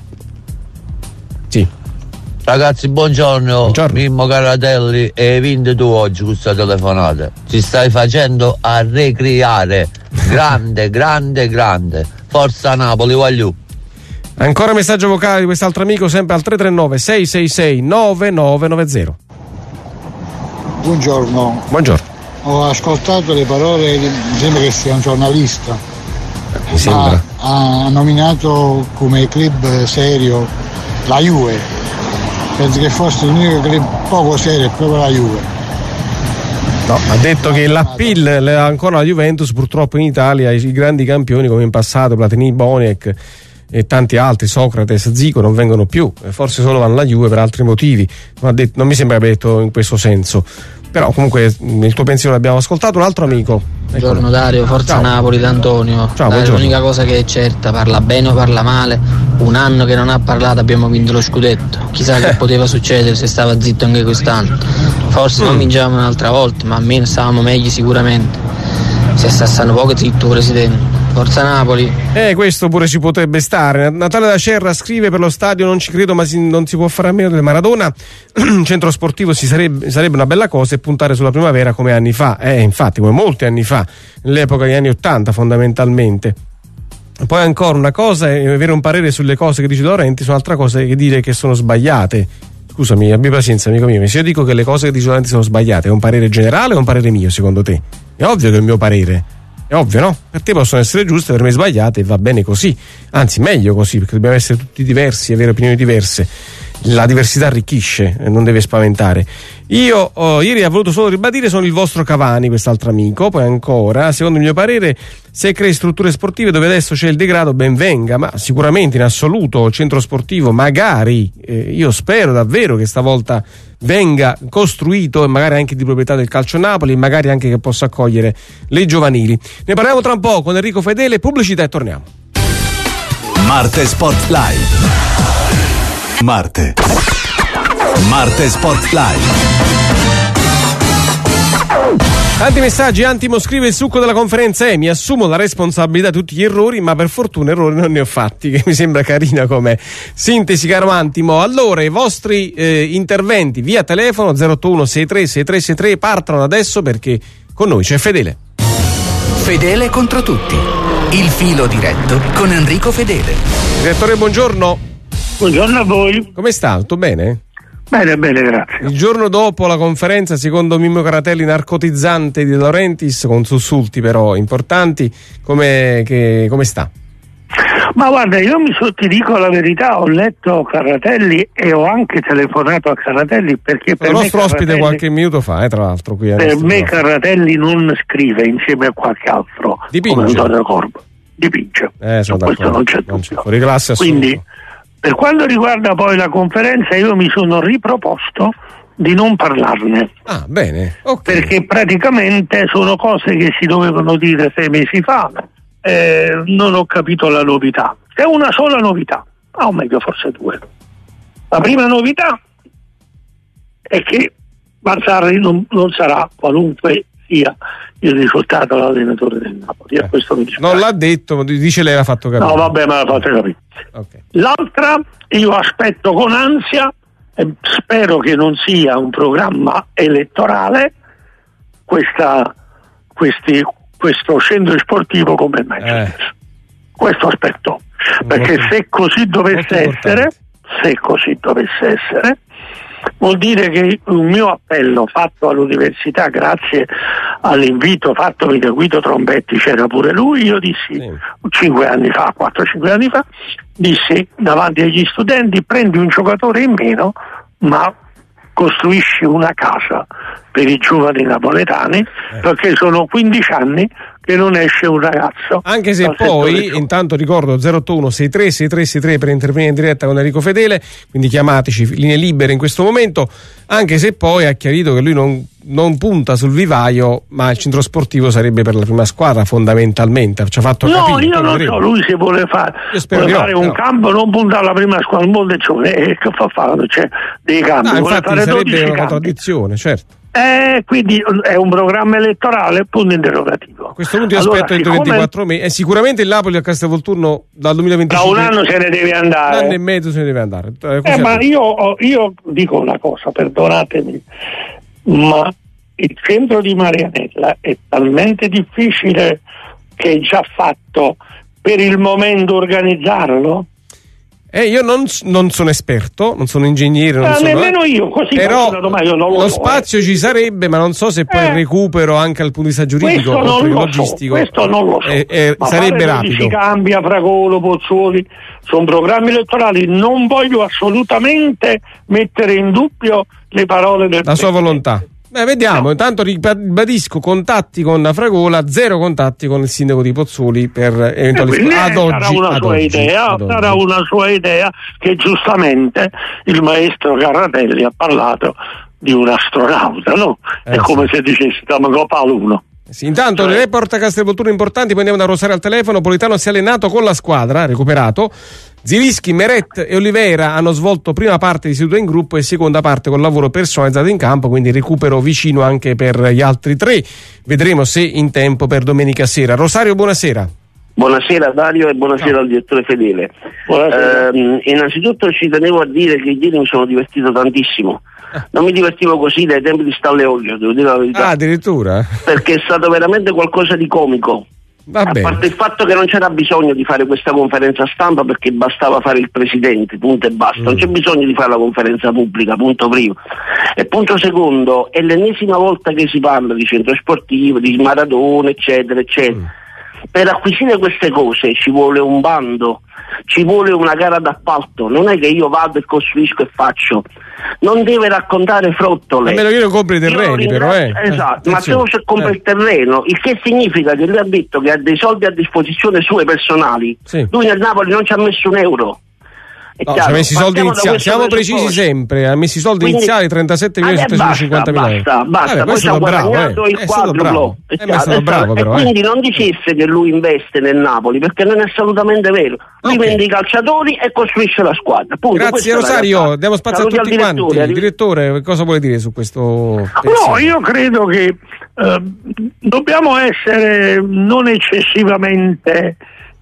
Sì. Ragazzi, buongiorno. buongiorno. Mimmo Carratelli, e hai vinto tu oggi questa telefonata. Ci stai facendo a ricreare. Grande, grande, grande. Forza Napoli, voglio. Ancora messaggio vocale di quest'altro amico, sempre al tre tre nove sei sei sei nove nove nove zero. Buongiorno. Buongiorno. Ho ascoltato le parole, mi sembra che sia un giornalista. Mi sembra. Ha, ha nominato come club serio la Juve. Penso che fosse l'unico club poco serio, è proprio la Juve. No, ha detto che l'appeal le ha ancora la Juventus, purtroppo in Italia i grandi campioni come in passato, Platini, Boniek e tanti altri, Socrates, Zico, non vengono più, forse solo vanno alla Juve per altri motivi. Non, ha detto, non mi sembra abbia detto in questo senso. Però comunque il tuo pensiero l'abbiamo ascoltato. Un altro amico. Buongiorno Dario, forza Ciao. Napoli d'Antonio. Ciao, Dario, l'unica cosa che è certa, parla bene o parla male, un anno che non ha parlato abbiamo vinto lo scudetto. Chissà che poteva succedere se stava zitto anche quest'anno. Forse mm. non vincevamo un'altra volta, ma almeno stavamo meglio sicuramente. Se sta stando poco zitto presidente. Forza Napoli. Eh, questo pure ci potrebbe stare. Natale da Cerra scrive: per lo stadio non ci credo, ma si, non si può fare a meno del Maradona. Centro sportivo si sarebbe, sarebbe una bella cosa, e puntare sulla primavera come anni fa. Eh, infatti, come molti anni fa, nell'epoca degli anni Ottanta fondamentalmente. Poi ancora una cosa è avere un parere sulle cose che dice Laurenti, un'altra cosa è dire che sono sbagliate. Scusami, abbi pazienza amico mio, se io dico che le cose che dice Laurenti sono sbagliate, è un parere generale o un parere mio secondo te? È ovvio che è il mio parere. È ovvio, no? Per te possono essere giuste, per me sbagliate, e va bene così. Anzi, meglio così, perché dobbiamo essere tutti diversi, avere opinioni diverse. La diversità arricchisce, non deve spaventare. Io oh, ieri ho voluto solo ribadire, sono il vostro Cavani, quest'altro amico. Poi ancora, secondo il mio parere, se crei strutture sportive dove adesso c'è il degrado, ben venga, ma sicuramente in assoluto centro sportivo, magari, eh, io spero davvero che stavolta venga costruito, e magari anche di proprietà del Calcio Napoli, e magari anche che possa accogliere le giovanili. Ne parliamo tra un po' con Enrico Fedele, pubblicità e torniamo. Marte Sport Live. Marte. Marte Sport Live. Tanti messaggi. Antimo scrive: il succo della conferenza è: mi assumo la responsabilità di tutti gli errori, ma per fortuna errori non ne ho fatti, che mi sembra carina come sintesi, caro Antimo. Allora, i vostri eh, interventi via telefono zero otto uno sei tre sei tre sei tre partono adesso, perché con noi c'è Fedele. Fedele contro tutti, il filo diretto con Enrico Fedele. Direttore, buongiorno. Buongiorno a voi. Come sta? Tutto bene? Bene, bene, grazie. Il giorno dopo la conferenza, secondo Mimmo Carratelli, narcotizzante di De Laurentiis, con sussulti però importanti, come, che, come sta? Ma guarda, io mi so, ti dico la verità, ho letto Carratelli e ho anche telefonato a Carratelli, perché per il me nostro ospite Carratelli, qualche minuto fa, eh, tra l'altro qui per me Carratelli non scrive insieme a qualche altro, dipinge. Come Antonio Corbo, dipinge. Eh, sono questo non c'è non c'è dubbio. fuori classe assoluto. Quindi, per quanto riguarda poi la conferenza, io mi sono riproposto di non parlarne. Ah, bene. Okay. Perché praticamente sono cose che si dovevano dire sei mesi fa. Eh, non ho capito la novità. c'è una sola novità, ah, o meglio forse due. La prima novità è che Mazzarri non, non sarà, qualunque sia il risultato, l'allenatore del Napoli. Eh, questo mi non l'ha detto, dice lei l'ha fatto capire. No, vabbè, me l'ha fatto capire. Okay. L'altra, io aspetto con ansia, e spero che non sia un programma elettorale, questa, questi, questo centro sportivo come il Manchester. Eh. Questo aspetto, perché molto, se così dovesse essere, se così dovesse essere, vuol dire che un mio appello fatto all'università, grazie all'invito fattomi da Guido Trombetti, c'era pure lui, io dissi sì. cinque anni fa, quattro cinque anni fa, dissi davanti agli studenti: prendi un giocatore in meno, ma costruisci una casa per i giovani napoletani, eh. perché sono quindici anni che non esce un ragazzo. Anche se poi, intanto ricordo zero otto uno sei tre sei tre sei tre per intervenire in diretta con Enrico Fedele, quindi chiamateci, linee libere in questo momento, anche se poi ha chiarito che lui non, non punta sul vivaio, ma il centro sportivo sarebbe per la prima squadra fondamentalmente, ci ha fatto no, capire. Io non so, lui se vuole fare, vuole fare no, un no. campo, non punta alla prima squadra, un mondo e che fa fare? C'è dei campi, no, vuole infatti fare sarebbe una campi. contraddizione, certo. Eh, quindi è un programma elettorale, punto interrogativo. A questo punto io allora, aspetto entro ventiquattro mesi. Eh, sicuramente il Napoli a Castelvolturno dal duemilaventicinque da un anno se ne deve andare. Un anno e mezzo se ne deve andare. Eh, eh, ma io, io dico una cosa, perdonatemi, ma il centro di Marianella è talmente difficile che è già fatto per il momento organizzarlo. Eh, io non, non sono esperto, non sono ingegnere, non eh, sono, nemmeno io, così però domanda, io non lo, lo so, spazio eh. ci sarebbe, ma non so se poi eh. il recupero anche dal punto di vista giuridico questo non lo logistico so, questo non lo so. Eh, eh, ma sarebbe rapido. Cambia, Fragolo, Pozzuoli, sono programmi elettorali, non voglio assolutamente mettere in dubbio le parole del la sua volontà. Beh, vediamo, no. Intanto ribadisco contatti con Fragola, zero contatti con il sindaco di Pozzuoli per eventuali eh, ad oggi, sarà una ad sua oggi, idea, ad sarà oggi. una sua idea che giustamente il maestro Carratelli ha parlato di un astronauta, no? Eh, È sì. come se dicessi Copa l'uno. Sì, intanto cioè. Le report a Castelvolturno importanti, poi andiamo da Rosario al telefono. Politano si è allenato con la squadra, recuperato. Zilischi, Meret e Oliveira hanno svolto prima parte di seduta in gruppo e seconda parte con lavoro personalizzato in campo, quindi recupero vicino anche per gli altri tre. Vedremo se in tempo per domenica sera. Rosario, buonasera. Buonasera Dario e buonasera no. al direttore Fedele. Eh, innanzitutto ci tenevo a dire che ieri mi sono divertito tantissimo. Non mi divertivo così dai tempi di Stalle Olio, devo dire la verità. Ah, addirittura? Perché è stato veramente qualcosa di comico. Va a bene. parte il fatto che non c'era bisogno di fare questa conferenza stampa perché bastava fare il presidente, punto e basta. Mm. Non c'è bisogno di fare la conferenza pubblica, punto primo. E punto secondo, è l'ennesima volta che si parla di centro sportivo, di Maradona, eccetera, eccetera. Mm. Per acquisire queste cose ci vuole un bando, ci vuole una gara d'appalto, non è che io vado e costruisco e faccio, non deve raccontare frottole. Almeno io non compro i terreni, però eh. Esatto, ma se uno compra eh. il terreno, il che significa che lui ha detto che ha dei soldi a disposizione sue personali, sì. Lui nel Napoli non ci ha messo un euro. No, ci ha messi i soldi iniziali, siamo precisi sempre, ha messo i soldi Quindi, iniziali trentasette milioni settecentocinquantamila euro. Basta, basta, Vabbè, poi ci ha guadagnato bravo, eh. il quadruplo. Eh, è stato bravo, però, e quindi eh. non dicesse che lui investe nel Napoli, perché non è assolutamente vero. Lui okay. vende i calciatori e costruisce la squadra. Punto. Grazie Rosario, diamo spazio Saluti a tutti quanti. Direttore. direttore, cosa vuole dire su questo pensiero? No, io credo che eh, dobbiamo essere non eccessivamente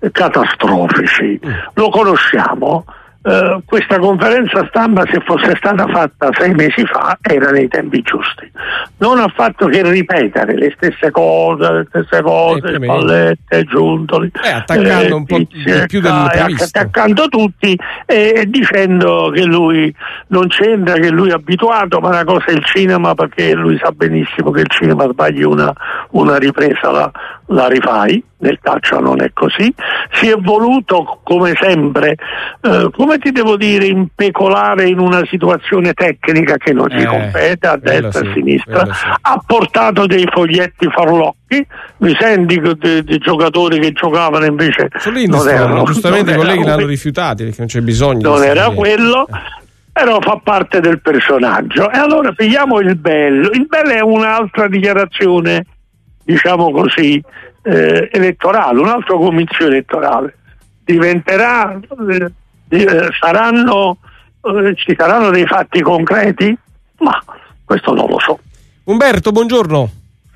catastrofici. Mm. Lo conosciamo. Uh, questa conferenza stampa, se fosse stata fatta sei mesi fa, era nei tempi giusti. Non ha fatto che ripetere le stesse cose, le stesse cose, Spallette, Giuntoli, eh, attaccando eh, un po' di più del previsto, attaccando tutti e, e dicendo che lui non c'entra, che lui è abituato, ma una cosa è il cinema, perché lui sa benissimo che il cinema sbagli una, una ripresa la, la rifai. Nel calcio non è così. Si è voluto, come sempre, eh, come ti devo dire, impecolare in una situazione tecnica che non gli eh, compete, a destra e sì, a sinistra. Sì. Ha portato dei foglietti farlocchi, mi senti dei, dei giocatori che giocavano invece non erano, giustamente i colleghi erano, l'hanno rifiutati perché non c'è bisogno. Non era quello. Però fa parte del personaggio. E allora pigliamo il bello. Il bello è un'altra dichiarazione, diciamo così, Eh, elettorale, un altro comizio elettorale diventerà, eh, saranno, eh, ci saranno dei fatti concreti? Ma questo non lo so. Umberto, buongiorno.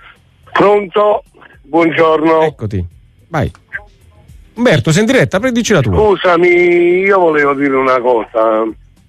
Pronto? Buongiorno. Eccoti, vai. Umberto, sei in diretta, predici la tua. Scusami, io volevo dire una cosa.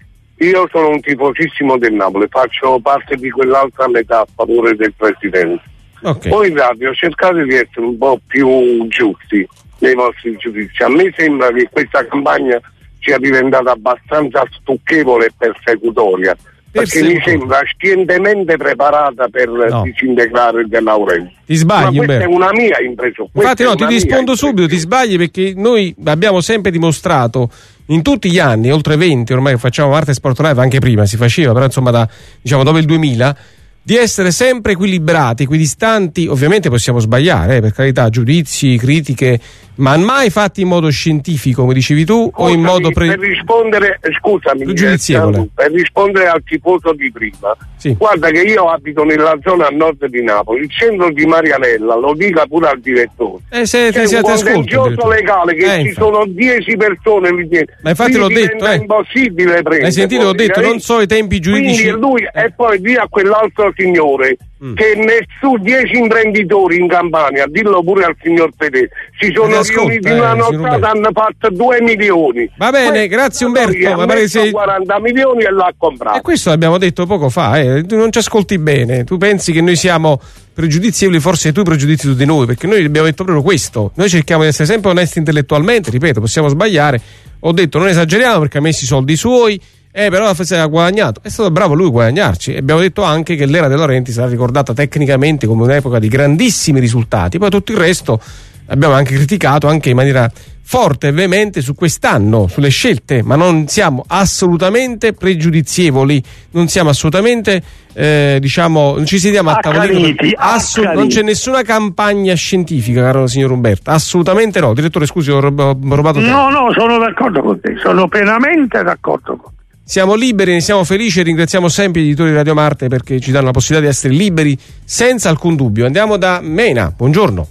Io sono un tifosissimo del Napoli, faccio parte di quell'altra metà a favore del presidente. Okay. Voi in radio cercate di essere un po' più giusti nei vostri giudizi. A me sembra che questa campagna sia diventata abbastanza stucchevole e persecutoria, perché mi sembra scientemente preparata per no. disintegrare De Laurentiis. Ti sbagli, ma questa Umberto. è una mia impressione. Infatti no, ti rispondo subito, ti sbagli, perché noi abbiamo sempre dimostrato in tutti gli anni, oltre venti ormai che facciamo Marte Sport Live, anche prima si faceva, però insomma da, diciamo dopo il duemila, di essere sempre equilibrati, equidistanti. Ovviamente possiamo sbagliare, eh, per carità, giudizi, critiche, ma mai fatti in modo scientifico, come dicevi tu, scusami, o in modo pre- per rispondere, scusami, pregiudizievole. Per rispondere al tifoso di prima, sì. Guarda che io abito nella zona a nord di Napoli, il centro di Marianella, lo dica pure al direttore. Eh, se, c'è se un contenzioso legale che eh, ci infatti. sono dieci persone lì dentro. Ma infatti l'ho detto, è eh. impossibile prendere. Hai sentito, l'ho detto, non so i tempi giuridici. Quindi lui, eh. e poi via a quell'altro signore mm. che nessun dieci imprenditori in Campania, dillo pure al signor Fedele, si sono riuniti in una eh, nottata, hanno fatto due milioni. Va bene, questo grazie Umberto. Ha messo sei... quaranta milioni e l'ha comprato. E questo l'abbiamo detto poco fa, eh. Tu non ci ascolti bene, tu pensi che noi siamo pregiudizievoli, forse tu pregiudizi su di noi, perché noi abbiamo detto proprio questo, noi cerchiamo di essere sempre onesti intellettualmente, ripeto, possiamo sbagliare, ho detto non esageriamo perché ha messo i soldi suoi, eh però ha guadagnato, è stato bravo lui a guadagnarci, e abbiamo detto anche che l'era De Laurentiis sarà ricordata tecnicamente come un'epoca di grandissimi risultati, poi tutto il resto abbiamo anche criticato anche in maniera forte e veemente su quest'anno, sulle scelte, ma non siamo assolutamente pregiudizievoli, non siamo assolutamente eh, diciamo, non ci sediamo a tavolino, assolut- non c'è nessuna campagna scientifica, caro signor Umberto, assolutamente no. Direttore, scusi, ho, rob- ho rubato tempo. No, no, sono d'accordo con te, sono pienamente d'accordo con te. Siamo liberi, ne siamo felici e ringraziamo sempre gli editori di Radio Marte perché ci danno la possibilità di essere liberi senza alcun dubbio. Andiamo da Mena, buongiorno.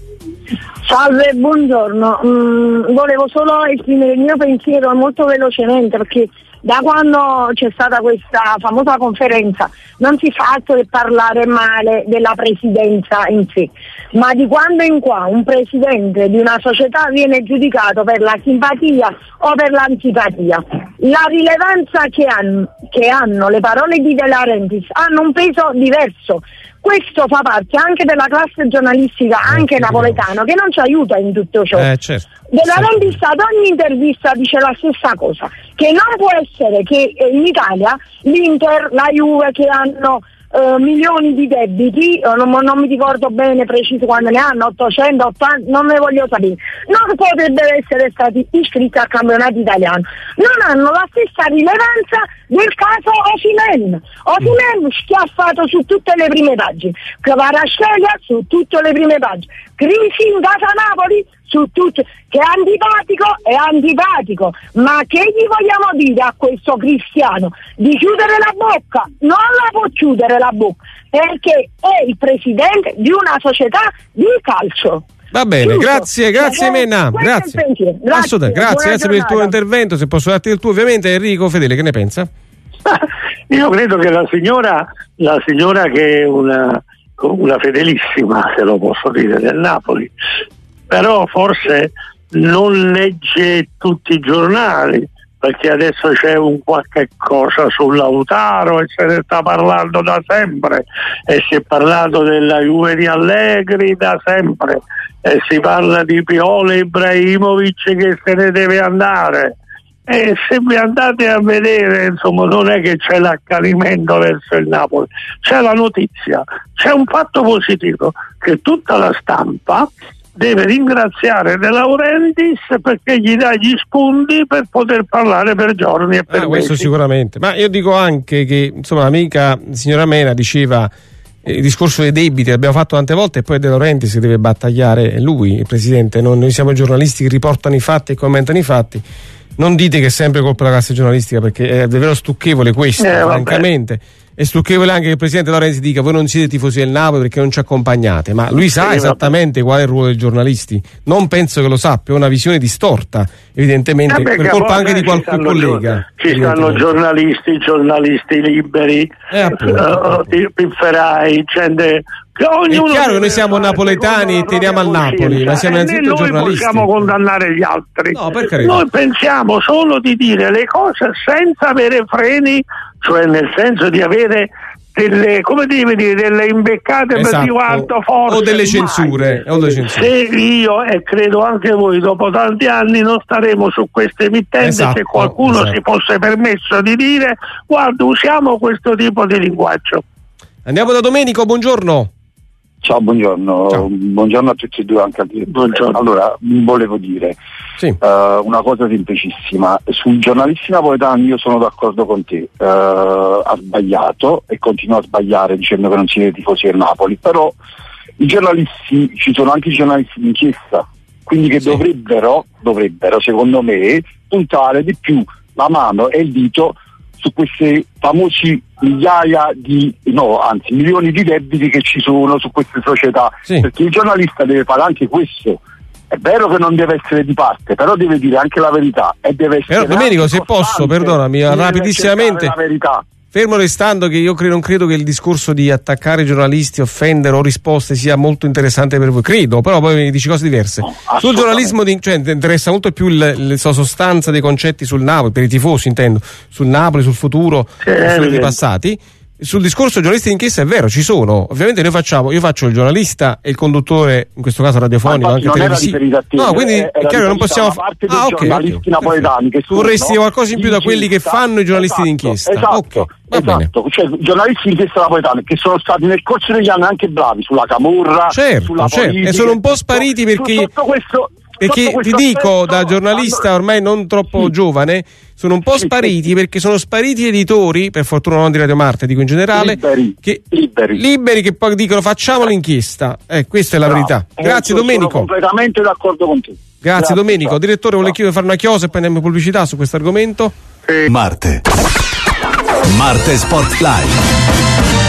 Salve, buongiorno. Mm, volevo solo esprimere il mio pensiero molto velocemente, perché da quando c'è stata questa famosa conferenza non si fa altro che parlare male della presidenza in sé, ma di quando in qua un presidente di una società viene giudicato per la simpatia o per l'antipatia. La rilevanza che hanno, che hanno le parole di De Laurentiis hanno un peso diverso. Questo fa parte anche della classe giornalistica, anche napoletano, che non ci aiuta in tutto ciò. Eh, certo. De Laurentiis ad ogni intervista dice la stessa cosa, che non può essere che in Italia l'Inter, la Juve, che hanno Uh, milioni di debiti, uh, non, non mi ricordo bene preciso quando ne hanno, ottocento, ottanta, non ne voglio sapere, non potrebbero essere stati iscritti al campionato italiano, non hanno la stessa rilevanza del caso Osimhen. Osimhen schiaffato su tutte le prime pagine, Kvaratskhelia su tutte le prime pagine, crisi in casa Napoli su tutte, che è antipatico è antipatico, ma che gli vogliamo dire a questo Cristiano? Di chiudere la bocca? Non la può chiudere la bocca, perché è il presidente di una società di calcio. Va bene, Giusto. grazie, grazie Mena, grazie. Grazie, grazie, grazie, grazie per il tuo intervento, se posso darti il tuo ovviamente. Enrico Fedele, che ne pensa? Io credo che la signora, la signora che è una, una fedelissima, se lo posso dire, del Napoli, però forse non legge tutti i giornali, perché adesso c'è un qualche cosa su Lautaro e se ne sta parlando da sempre, e si è parlato della Juve di Allegri da sempre, e si parla di Pioli Ibrahimovic che se ne deve andare, e se vi andate a vedere, insomma, non è che c'è l'accanimento verso il Napoli, c'è la notizia, c'è un fatto positivo, che tutta la stampa deve ringraziare De Laurentiis perché gli dà gli spunti per poter parlare per giorni e per ah, questo mesi. Sicuramente, ma io dico anche che insomma l'amica signora Mena diceva eh, il discorso dei debiti l'abbiamo fatto tante volte, e poi De Laurentiis si deve battagliare lui, il presidente, non, noi siamo giornalisti che riportano i fatti e commentano i fatti. Non dite che è sempre colpa della classe giornalistica, perché è davvero stucchevole questo, eh, francamente. è stucchevole anche che il presidente Lorenzi dica voi non siete tifosi del Napoli perché non ci accompagnate, ma lui sa esattamente qual è il ruolo dei giornalisti. Non penso che lo sappia, è una visione distorta evidentemente, eh beh, per colpa anche di qualche collega. Ci stanno giornalisti, giornalisti liberi, eh, appunto, uh, pifferai, gente. È chiaro che noi siamo napoletani e teniamo al Napoli, ma siamo innanzitutto noi giornalisti. Noi possiamo condannare gli altri. No, per carità. Noi pensiamo solo di dire le cose senza avere freni, cioè nel senso di avere delle, come devi dire, delle imbeccate esatto. per più alto forte. O delle censure. O delle censure. Se io, e credo anche voi, dopo tanti anni non staremo su queste emittenti, esatto, se qualcuno esatto. si fosse permesso di dire guarda, usiamo questo tipo di linguaggio. Andiamo da Domenico, buongiorno. Ciao, buongiorno. Ciao. Buongiorno a tutti e due, anche a te. Buongiorno. Allora, volevo dire sì. uh, una cosa semplicissima. Sui giornalisti napoletani io sono d'accordo con te. Uh, ha sbagliato e continua a sbagliare dicendo che non siete tifosi del Napoli, però i giornalisti, ci sono anche i giornalisti d'inchiesta, quindi che sì. dovrebbero, dovrebbero, secondo me, puntare di più la mano e il dito su questi famosi migliaia di, no, anzi milioni di debiti che ci sono su queste società, sì. perché il giornalista deve fare anche questo. È vero che non deve essere di parte, però deve dire anche la verità e deve essere. Però Domenico, se posso, perdonami, rapidissimamente. La verità. Fermo restando che io credo, non credo che il discorso di attaccare i giornalisti, offendere o risposte sia molto interessante per voi, credo, però poi mi dici cose diverse. No, sul giornalismo, di, cioè interessa molto più la sostanza dei concetti sul Napoli, per i tifosi intendo, sul Napoli, sul futuro, eh, sui passati. Sul discorso giornalisti d'inchiesta è vero, ci sono. Ovviamente noi facciamo, io faccio il giornalista e il conduttore, in questo caso radiofonico, anche televisivo. No, quindi è chiaro che non possiamo fare. Ah, ok. Giornalisti napoletani che tu vorresti qualcosa in più da quelli che fanno i giornalisti esatto, d'inchiesta. Esatto, okay, va esatto. bene. Cioè, giornalisti d'inchiesta napoletani che sono stati nel corso degli anni anche bravi sulla camorra, certo, sulla certo. politica, e sono un po' spariti perché. Tutto questo, Perché ti dico, da giornalista ormai non troppo sì. giovane, sono un po' sì, spariti sì. perché sono spariti editori, per fortuna non di Radio Marte, dico in generale, liberi, che, liberi. liberi che poi dicono facciamo l'inchiesta. Eh, questa è la no, verità. Grazie eh, Domenico. Sono completamente d'accordo con te. Grazie, Grazie Domenico. ciao. Direttore, volevo chiedere fare una chiosa e poi andiamo in pubblicità su questo argomento. Eh. Marte. Marte Sport Live.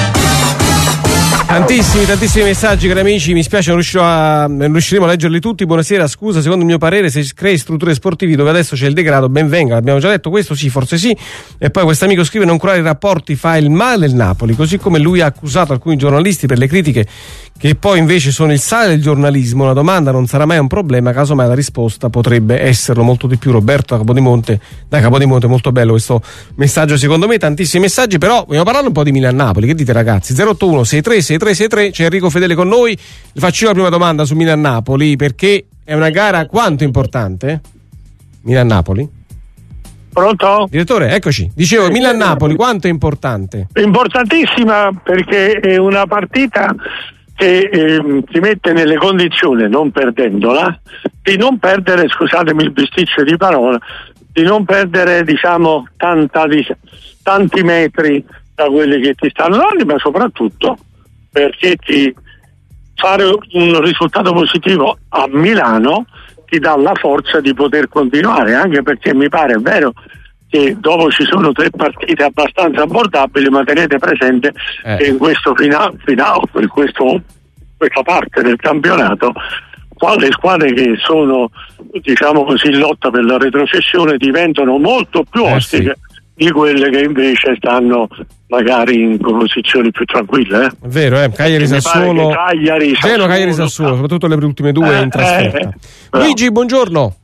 Tantissimi, tantissimi messaggi, cari amici, mi spiace non riuscirò a, non riusciremo a leggerli tutti. Buonasera, scusa, secondo il mio parere se crei strutture sportive dove adesso c'è il degrado, ben venga, l'abbiamo già detto, questo sì, forse sì. E poi questo amico scrive: non curare i rapporti fa il male del Napoli, così come lui ha accusato alcuni giornalisti per le critiche che poi invece sono il sale del giornalismo. La domanda non sarà mai un problema, casomai la risposta potrebbe esserlo molto di più. Roberto da Capodimonte, da Capodimonte, molto bello questo messaggio secondo me, tantissimi messaggi, però vogliamo parlare un po' di Milan-Napoli, che dite ragazzi? zero otto uno sei tre sei tre sei tre, c'è Enrico Fedele con noi. Vi faccio io la prima domanda su Milan-Napoli, perché è una gara quanto importante? Milan-Napoli? Pronto? Direttore, eccoci. Dicevo, Milan-Napoli quanto è importante? Importantissima, perché è una partita che eh, ti mette nelle condizioni, non perdendola, di non perdere, scusatemi il bisticcio di parola, di non perdere, diciamo, tanta, di, tanti metri da quelli che ti stanno dando, ma soprattutto perché ti fare un risultato positivo a Milano ti dà la forza di poter continuare, anche perché mi pare, è vero, che dopo ci sono tre partite abbastanza abbordabili, ma tenete presente eh. che in questo finale, finale in questo, questa parte del campionato, le squadre che sono, diciamo così, in lotta per la retrocessione diventano molto più ostiche eh sì. di quelle che invece stanno magari in posizioni più tranquille. Eh? È vero, eh? Cagliari Sassuolo, Cagliari Genoa, Cagliari Sassuolo, soprattutto le ultime due eh, in trasferta. Eh, Luigi, buongiorno.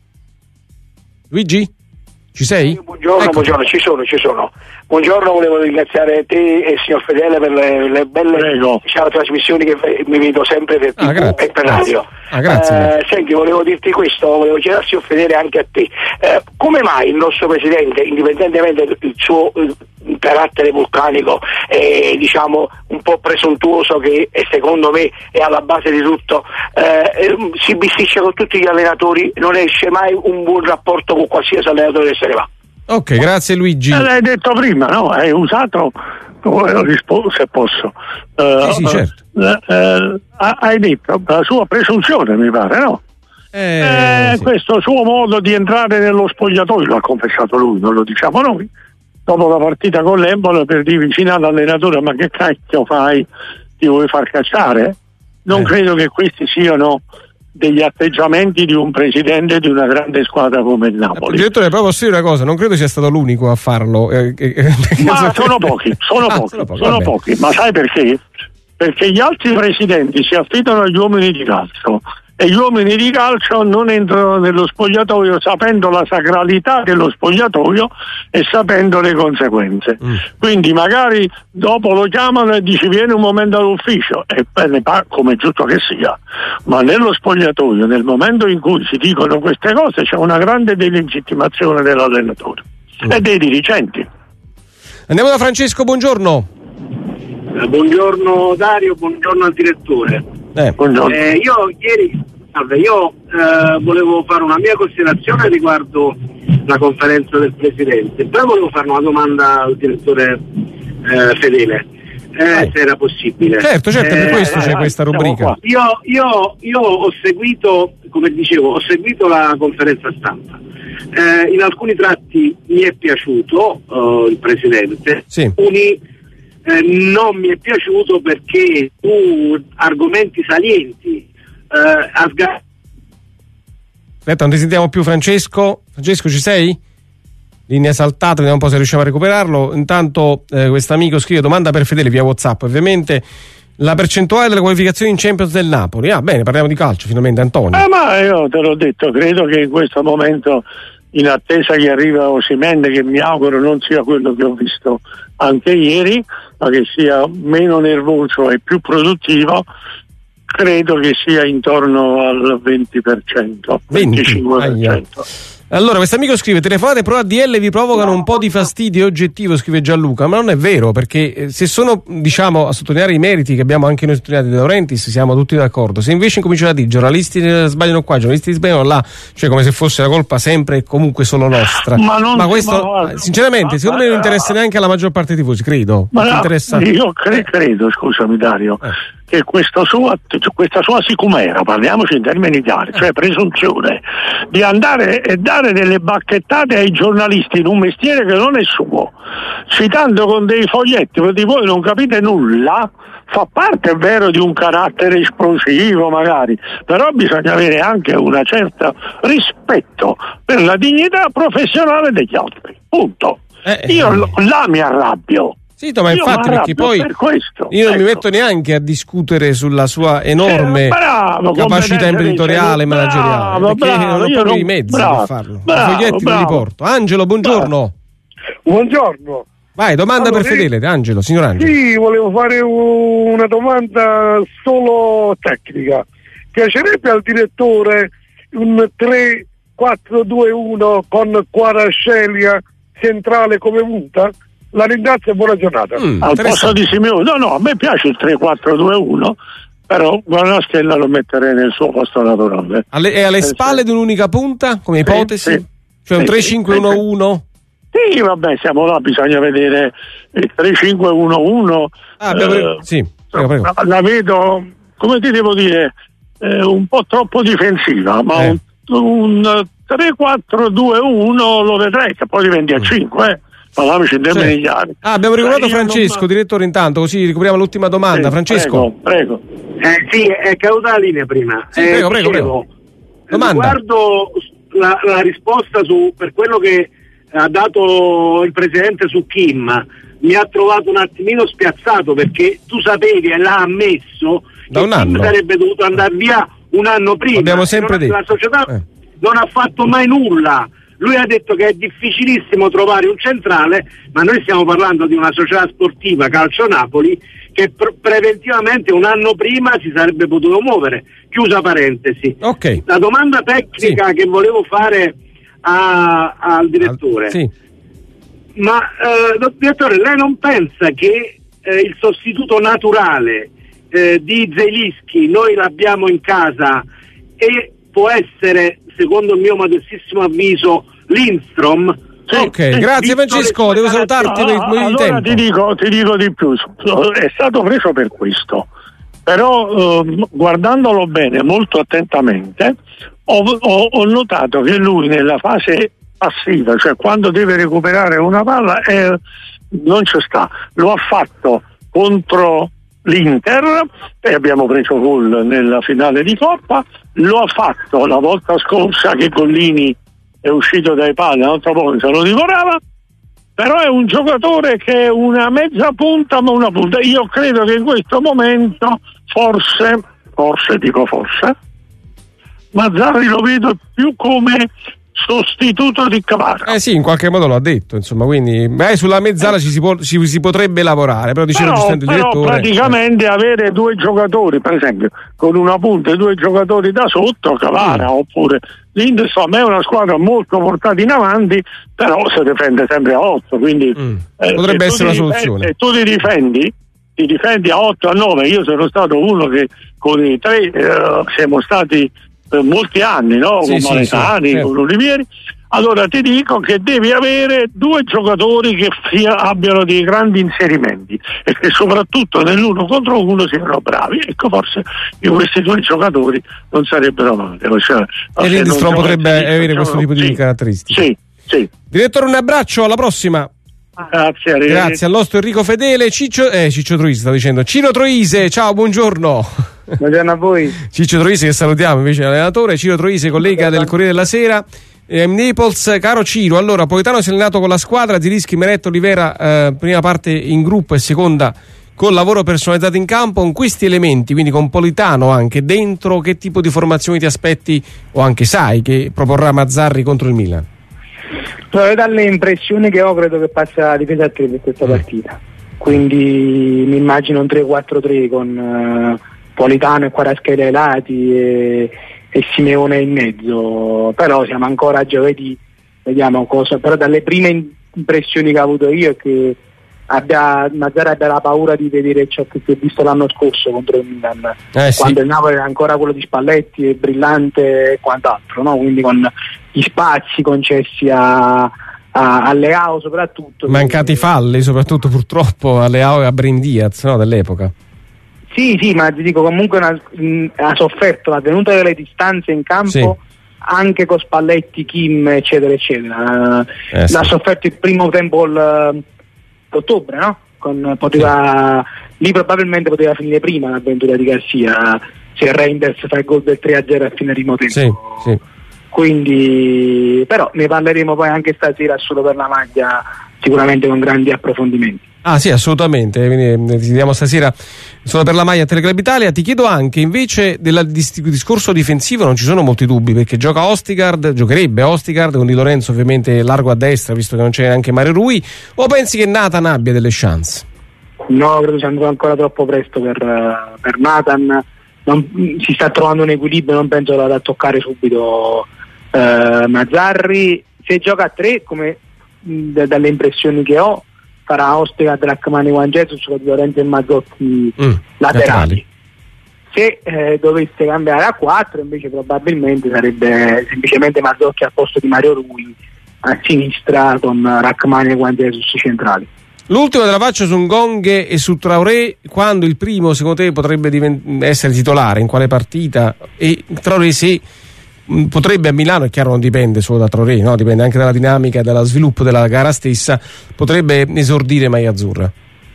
Luigi? Ci sei? Buongiorno, ecco. buongiorno, ci sono, ci sono. Buongiorno, volevo ringraziare te e il signor Fedele per le, le belle diciamo, trasmissioni che mi vedo sempre per T V ah, e per radio. Ah, grazie. Eh, senti, volevo dirti questo, volevo chiedere al signor Fedele anche a te. Eh, come mai il nostro presidente, indipendentemente dal suo eh, carattere vulcanico e diciamo un po' presuntuoso che è, secondo me è alla base di tutto, eh, si bisticcia con tutti gli allenatori, non esce mai un buon rapporto con qualsiasi allenatore che se ne va? Ok, grazie Luigi. Eh, l'hai detto prima, no? Hai usato, rispondo se posso. Uh, sì, sì, certo. Uh, uh, hai detto la sua presunzione, mi pare, no? Eh, eh, sì. Questo suo modo di entrare nello spogliatoio l'ha confessato lui, non lo diciamo noi. dopo la partita con l'Empoli per dire vicino all'allenatore: ma che cacchio fai? Ti vuoi far cacciare? Non eh. credo che questi siano degli atteggiamenti di un presidente di una grande squadra come il Napoli. Direttore, però posso dire una cosa, non credo sia stato l'unico a farlo. Eh, eh, ma sono pochi, sono ah, pochi, sono pochi, sono pochi. Ma sai perché? Perché gli altri presidenti si affidano agli uomini di calcio e gli uomini di calcio non entrano nello spogliatoio sapendo la sacralità dello spogliatoio e sapendo le conseguenze. Mm. Quindi magari dopo lo chiamano e dici vieni un momento all'ufficio e ne pa- come è giusto che sia, ma nello spogliatoio, nel momento in cui si dicono queste cose, c'è una grande delegittimazione dell'allenatore mm. e dei dirigenti. Andiamo da Francesco, buongiorno. Eh, buongiorno Dario, buongiorno al direttore. Eh, eh, io ieri salve, io eh, volevo fare una mia considerazione riguardo la conferenza del presidente, poi volevo fare una domanda al direttore eh, Fedele, eh, se era possibile. Certo, certo, per eh, questo c'è questa rubrica. Io, io, io ho seguito, come dicevo, ho seguito la conferenza stampa. Eh, in alcuni tratti mi è piaciuto uh, il presidente, sì. alcuni eh, non mi è piaciuto perché su argomenti salienti eh, ha sga- Aspetta, non ti sentiamo più, Francesco. Francesco, ci sei? Linea saltata, vediamo un po' se riusciamo a recuperarlo. Intanto eh, quest'amico scrive: domanda per Fedele via WhatsApp, ovviamente. La percentuale delle qualificazioni in Champions del Napoli. Ah, bene, parliamo di calcio finalmente, Antonio. Eh, ma io te l'ho detto, credo che in questo momento, in attesa che arriva Osimhen, che mi auguro non sia quello che ho visto anche ieri, ma che sia meno nervoso e più produttivo, credo che sia intorno al venti per cento, venticinque per cento. Allora, questo amico scrive: telefonate pro A D L vi provocano un po' di fastidio oggettivo, scrive Gianluca, ma non è vero, perché se sono, diciamo, a sottolineare i meriti che abbiamo anche noi sottolineati di De Laurentiis, siamo tutti d'accordo. Se invece incominciano a dire giornalisti sbagliano qua, giornalisti sbagliano là, cioè come se fosse la colpa sempre e comunque solo nostra. Ma, non ma questo, ma, sinceramente, secondo me non interessa neanche alla maggior parte dei tifosi, credo. Ma no, interessa... io cre- credo, scusami Dario, eh. che questa sua, questa sua sicumera, parliamoci in termini chiari, cioè presunzione di andare e dare delle bacchettate ai giornalisti in un mestiere che non è suo, citando con dei foglietti per di voi non capite nulla, fa parte, è vero, di un carattere esplosivo magari, però bisogna avere anche una certa rispetto per la dignità professionale degli altri, punto. Eh, io eh. là mi arrabbio. Sì, ma infatti, perché poi per questo, io non ecco. mi metto neanche a discutere sulla sua enorme eh, bravo, capacità imprenditoriale e manageriale, bravo, perché bravo, non ho proprio i mezzi bravo, per farlo. Bravo, I foglietti bravo. li riporto. Angelo, buongiorno. Buongiorno. Vai, domanda allora, per Fedele, Angelo, signor Angelo. Sì, volevo fare una domanda solo tecnica. Piacerebbe al direttore un tre quattro due uno con Kvaratskhelia centrale come punta? La ringrazio e buona giornata. Mm, al posto di Simeone, no, no, a me piace il tre quattro due uno, però Kvaratskhelia lo metterei nel suo posto naturale. Alle, è alle eh, spalle sì. di un'unica punta, come ipotesi? Sì, sì. Cioè un sì, tre cinque uno uno? Sì, vabbè, siamo là, bisogna vedere il tre cinque uno uno. Ah, abbiamo... eh, sì, prego, prego. La vedo, come ti devo dire, eh, un po' troppo difensiva, ma eh. un, un tre quattro due uno lo vedrei che poi diventi a mm. cinque, eh. Parliamoci in termini sì. chiari. Ah, abbiamo ricordato eh, Francesco, non... direttore, intanto, così ricopriamo l'ultima domanda. Sì, Francesco. Prego, prego. Eh, sì, è caduta la linea prima. Sì, eh, prego, prego, dicevo, prego. Domanda. Riguardo la, la risposta su per quello che ha dato il presidente su Kim, mi ha trovato un attimino spiazzato, perché tu sapevi e l'ha ammesso da che un Kim anno sarebbe dovuto andare via un anno prima. Abbiamo sempre non, detto. La società eh. non ha fatto mai nulla. Lui ha detto che è difficilissimo trovare un centrale, ma noi stiamo parlando di una società sportiva, Calcio Napoli, che pre- preventivamente un anno prima si sarebbe potuto muovere. Chiusa parentesi. Okay. La domanda tecnica sì. che volevo fare a, al direttore. Al, sì. Ma eh, direttore, lei non pensa che eh, il sostituto naturale eh, di Zielinski noi l'abbiamo in casa e può essere, secondo il mio modestissimo avviso, Lindstrom? Sì, ok, grazie Francesco, devo salutarti per il allora di tempo. Ti dico, ti dico di più, è stato preso per questo, però eh, guardandolo bene, molto attentamente, ho, ho, ho notato che lui nella fase passiva, cioè quando deve recuperare una palla eh, non ci sta. Lo ha fatto contro l'Inter e abbiamo preso gol nella finale di Coppa, lo ha fatto la volta scorsa che Gollini è uscito dai pali, l'altra volta lo divorava, però è un giocatore che è una mezza punta ma una punta. Io credo che in questo momento forse, forse dico forse, Mazzarri lo vedo più come sostituto di Cavara. Eh sì, in qualche modo lo ha detto, insomma, quindi magari sulla mezzala ci, si può, ci si potrebbe lavorare, però diceva giustamente il però direttore. praticamente eh. avere due giocatori, per esempio, con una punta e due giocatori da sotto, Cavara, mm. oppure l'Inter, insomma, è una squadra molto portata in avanti, però si difende sempre a otto, quindi mm. eh, potrebbe essere una soluzione. Se tu ti difendi, ti difendi a otto a nove, io sono stato uno che con i tre eh, siamo stati per molti anni, no? Sì, con sì, Maletani, sì, certo. con Olivieri. Allora ti dico che devi avere due giocatori che sia, abbiano dei grandi inserimenti e che soprattutto nell'uno contro uno siano bravi. Ecco, forse io questi due giocatori non sarebbero male. Cioè, e l'Industron potrebbe avere diciamo, questo tipo di sì, caratteristiche. Sì, sì. Direttore, un abbraccio, alla prossima. Grazie, grazie al nostro Enrico Fedele. Ciccio, eh, Ciccio Troise stavo dicendo Ciro Troise, ciao, buongiorno. Buongiorno a voi. Ciccio Troise, che salutiamo invece l'allenatore. Ciro Troise, collega del Corriere della Sera, eh, Naples. Caro Ciro, allora Politano si è allenato con la squadra, Zilischi, Meret, Olivera, eh, prima parte in gruppo e seconda con lavoro personalizzato in campo. Con questi elementi, quindi con Politano anche dentro, che tipo di formazioni ti aspetti o anche sai che proporrà Mazzarri contro il Milan? Però dalle impressioni che ho credo che passa la difesa a tre per questa mm. partita, quindi mi immagino un tre quattro tre con uh, Politano e Kvaratskhelia ai lati e, e Simeone in mezzo, però siamo ancora a giovedì, vediamo cosa, però dalle prime impressioni che ho avuto io è che abbia, Mazzarri abbia la paura di vedere ciò che si è visto l'anno scorso contro il Milan, eh, quando sì. il Napoli era ancora quello di Spalletti e brillante e quant'altro, no? Quindi con gli spazi concessi a, a, a Leao soprattutto. Mancati falli soprattutto purtroppo a Leao e a Brahim Diaz, no, dell'epoca. Sì, sì, ma ti dico comunque una, mh, ha sofferto la tenuta delle distanze in campo, sì. anche con Spalletti, Kim eccetera eccetera. Eh, sì. L'ha sofferto il primo tempo il ottobre, no? Con, poteva, lì probabilmente poteva finire prima l'avventura di Garcia se Reinders fa il gol del tre a zero a fine primo tempo. Sì, sì. Quindi, però ne parleremo poi anche stasera solo per la maglia, sicuramente con grandi approfondimenti. Ah sì, assolutamente, quindi ti diamo stasera solo per la maglia Teleclub Italia. Ti chiedo anche invece del discorso difensivo, non ci sono molti dubbi perché gioca Ostigard, giocherebbe Ostigard con Di Lorenzo ovviamente largo a destra visto che non c'è neanche Mario Rui, o pensi che Nathan abbia delle chance? No, credo sia ancora troppo presto per, per Nathan, non, si sta trovando un equilibrio, non penso da toccare subito eh, Mazzarri. Se gioca a tre, come mh, dalle impressioni che ho, farà Ostigard, Rachmani, Juan Jesus con Di Lorenzo e Mazzotti mm, laterali. Se eh, dovesse cambiare a quattro invece probabilmente sarebbe semplicemente Mazzotti al posto di Mario Rui a sinistra con Rachmani e Juan Jesus centrali. L'ultimo te la faccio su Ngonghe e su Traoré. Quando il primo secondo te potrebbe divent- essere titolare, in quale partita? E Traoré se mh, potrebbe a Milano, è chiaro non dipende solo da Traoré, no? Dipende anche dalla dinamica e dallo sviluppo della gara stessa, potrebbe esordire maglia azzurra.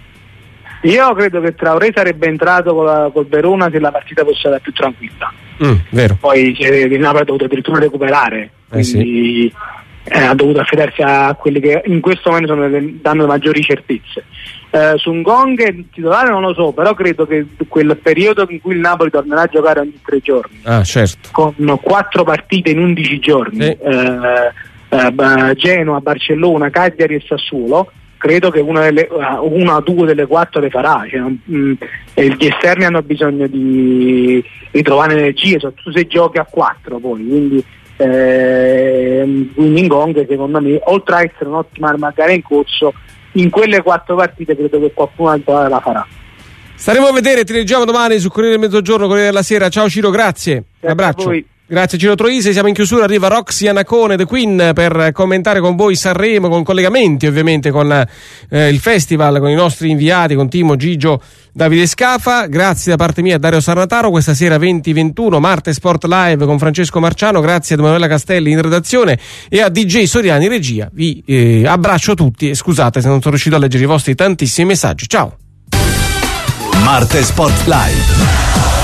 Io credo che Traoré sarebbe entrato con la, col Verona se la partita fosse stata più tranquilla. Mm, vero. Poi il Napoli ha dovuto addirittura recuperare, quindi eh sì. eh, ha dovuto affidarsi a quelli che in questo momento sono, danno maggiori certezze. Eh, su Ngonghe il titolare non lo so, però credo che quel periodo in cui il Napoli tornerà a giocare ogni tre giorni, ah, certo. con quattro partite in undici giorni, sì. eh, eh, Genoa, Barcellona, Cagliari e Sassuolo, credo che una delle una o due delle quattro le farà, cioè, mh, gli esterni hanno bisogno di ritrovare energie, soprattutto se giochi a quattro poi, quindi eh, quindi Ngonghe secondo me, oltre a essere un'ottima armatura in corso, in quelle quattro partite credo che qualcuno altro la farà. Staremo a vedere, ti leggiamo domani su Corriere del Mezzogiorno, Corriere della Sera. Ciao Ciro, grazie, un abbraccio. Grazie Ciro Troisi, siamo in chiusura, arriva Roxy Anacone The Queen per commentare con voi Sanremo, con collegamenti ovviamente con eh, il festival, con i nostri inviati, con Timo, Gigio, Davide Scafa. Grazie da parte mia a Dario Sarnataro, questa sera venti ventuno Marte Sport Live con Francesco Marciano, grazie ad Emanuela Castelli in redazione e a D J Soriani regia. Vi eh, abbraccio tutti e scusate se non sono riuscito a leggere i vostri tantissimi messaggi. Ciao. Marte Sport Live.